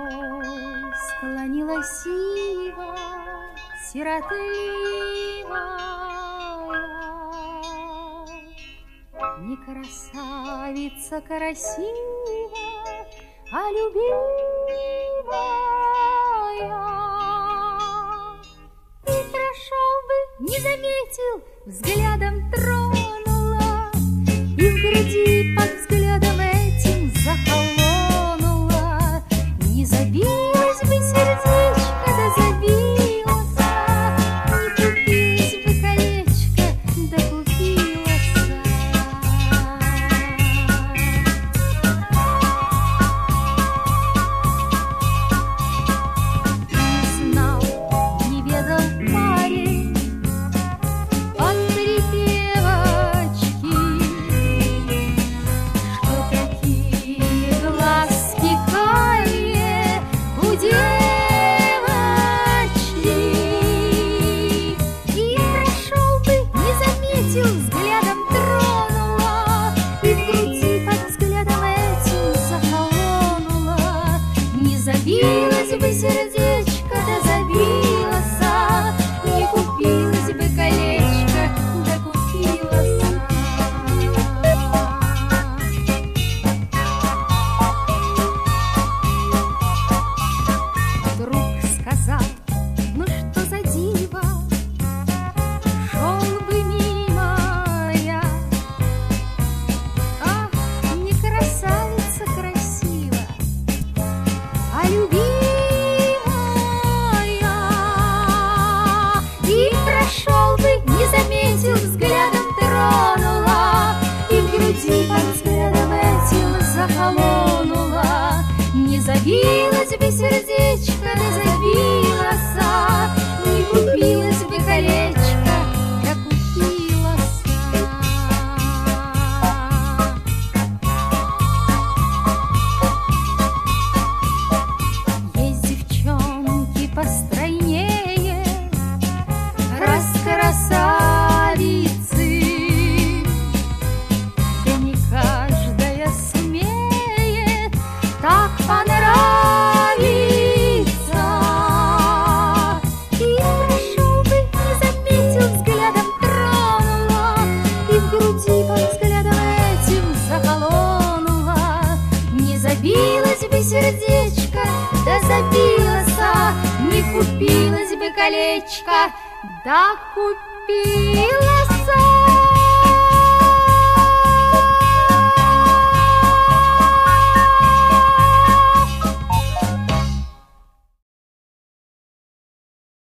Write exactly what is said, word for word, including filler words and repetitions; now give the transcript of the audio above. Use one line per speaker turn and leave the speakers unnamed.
склонилась ива сиротливая. Не красавица красивая, а любимая. И прошел бы, не заметил, взглядом тронула, и в груди под взглядом этим захолонула. Не забилось бы сердечко, да забилось, не купилось бы колечко, да купилось. Не знал, не ведал парень от припевочки, что такие глазки карие у девочки. И прошел бы, не заметил, взглядом тронула, и в груди под взглядом этим захолонула. Не забилось бы сердечко, да забилось, не купилось бы колечко, да купилось. Вдруг сказал: ну что за диво, шел бы мимо я. Ах, не красавица красива, а любимая. И прошел бы, не заметил, взглядом тронула, и в груди под взглядом этим захолонула. Не забилось бы сердечко, да забилось, не купилось бы колечко, да купилось. Есть девчонки постройнее, раскрасавицы, да не каждая сумеет так понравиться. И прошел бы, не заметил, взглядом тронула, и в груди под взглядом этим захолонула. Не забилось бы сердечко, да забилось, не купилось бы колечко, да купилось.